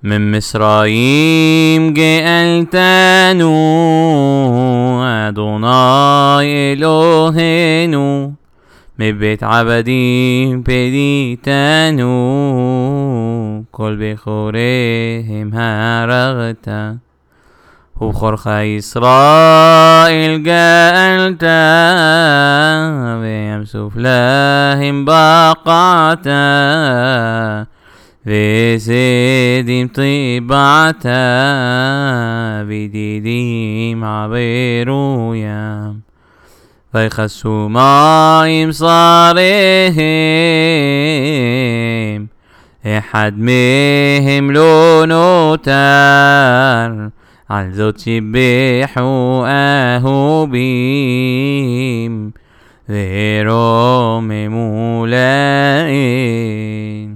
من مصرايم جئلتنو أدوناي إلهينو من بيت عبديم بديتنو كل بخورهم هرغتا وخرخ إسرائيل جئلتا ويمسوف لهم بقعتا وزيدهم طبعتا بديدهم عبرويا ويخسوا مايم صارهم احد مهم لو نوتر على ذات سبحوا أهوبيم ذرام مولائين.